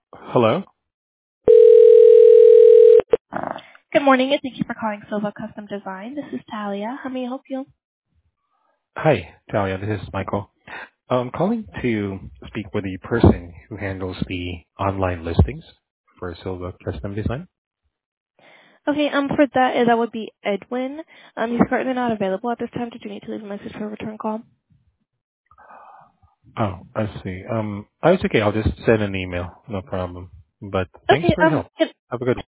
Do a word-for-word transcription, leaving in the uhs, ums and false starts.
Hello. Good morning, and thank you for calling Silva Custom Design. This is Talia. How may I help you? Hi, Talia. This is Michael. I'm calling to speak with the person who handles the online listings for Silva Custom Design. Okay, um, for that, uh, that would be Edwin. Um, he's currently not available at this time. Did you need to leave a message for a return call? Oh, I see. Um, oh, it's okay. I'll just send an email. No problem. But thanks Okay, for your um, help. can, Have a good one.